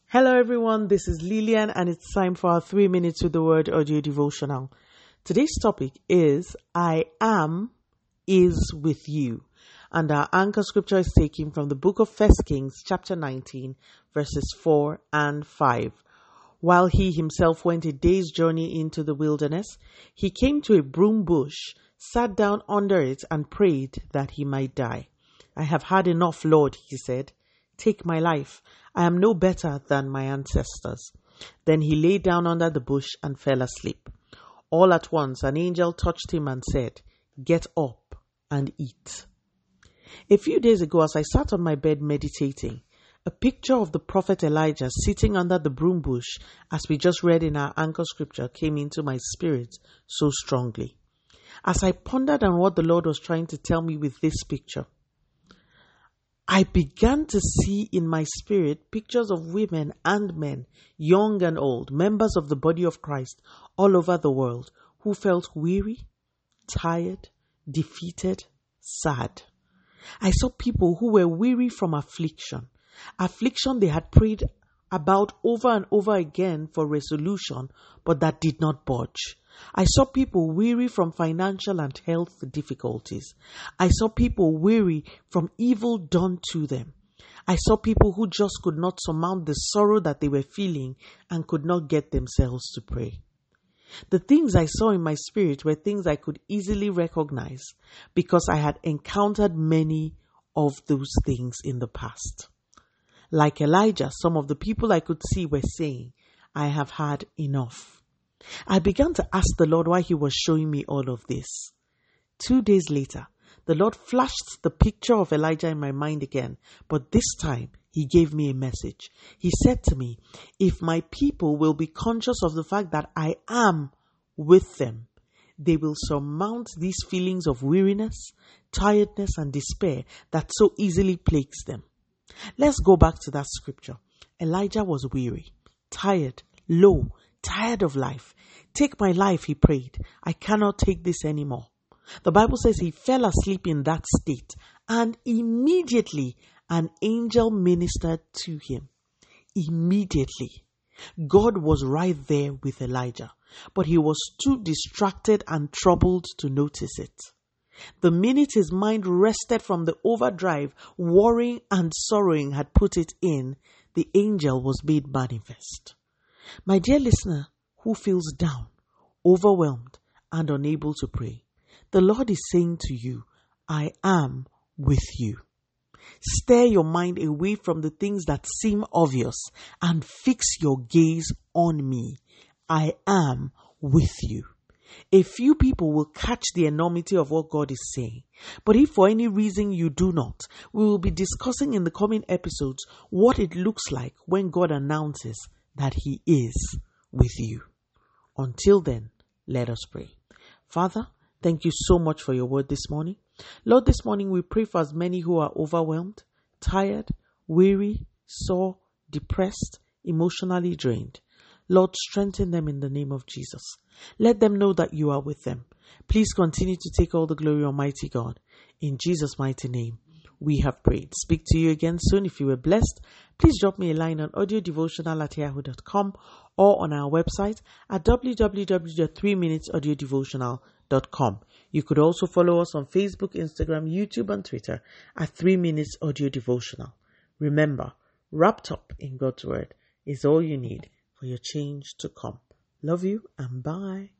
Hello everyone, this is Lillian and it's time for our 3 minutes with the word audio devotional. Today's topic is I am is with you. And our anchor scripture is taken from the book of 1 Kings chapter 19 verses 4 and 5. While he himself went a day's journey into the wilderness, he came to a broom bush, sat down under it and prayed that he might die. I have had enough, Lord, he said. Take my life. I am no better than my ancestors. Then he lay down under the bush and fell asleep. All at once an angel touched him and said, Get up and eat. A few days ago, as I sat on my bed meditating, a picture of the prophet Elijah sitting under the broom bush, as we just read in our anchor scripture, came into my spirit so strongly. As I pondered on what the Lord was trying to tell me with this picture, I began to see in my spirit pictures of women and men, young and old, members of the body of Christ all over the world, who felt weary, tired, defeated, sad. I saw people who were weary from affliction they had prayed about over and over again for resolution, but that did not budge. I saw people weary from financial and health difficulties. I saw people weary from evil done to them. I saw people who just could not surmount the sorrow that they were feeling and could not get themselves to pray. The things I saw in my spirit were things I could easily recognize because I had encountered many of those things in the past. Like Elijah, some of the people I could see were saying, I have had enough. I began to ask the Lord why he was showing me all of this. 2 days later, the Lord flashed the picture of Elijah in my mind again, but this time he gave me a message. He said to me, if my people will be conscious of the fact that I am with them, they will surmount these feelings of weariness, tiredness, and despair that so easily plagues them. Let's go back to that scripture. Elijah was weary, tired, low, tired of life. Take my life, he prayed. I cannot take this anymore. The Bible says he fell asleep in that state, and immediately an angel ministered to him. Immediately. God was right there with Elijah, but he was too distracted and troubled to notice it. The minute his mind rested from the overdrive, worrying and sorrowing had put it in, the angel was made manifest. My dear listener who feels down, overwhelmed, and unable to pray, the Lord is saying to you, I am with you. Steer your mind away from the things that seem obvious and fix your gaze on me. I am with you. A few people will catch the enormity of what God is saying. But if for any reason you do not, we will be discussing in the coming episodes what it looks like when God announces that he is with you. Until then, let us pray. Father, thank you so much for your word this morning. Lord, this morning we pray for as many who are overwhelmed, tired, weary, sore, depressed, emotionally drained. Lord, strengthen them in the name of Jesus. Let them know that you are with them. Please continue to take all the glory, Almighty God. In Jesus' mighty name, we have prayed. Speak to you again soon. If you were blessed, please drop me a line on audiodevotional@yahoo.com or on our website at www.3minutesaudiodevotional.com. You could also follow us on Facebook, Instagram, YouTube, and Twitter at 3 Minutes Audio Devotional. Remember, wrapped up in God's Word is all you need for your change to come. Love you and bye.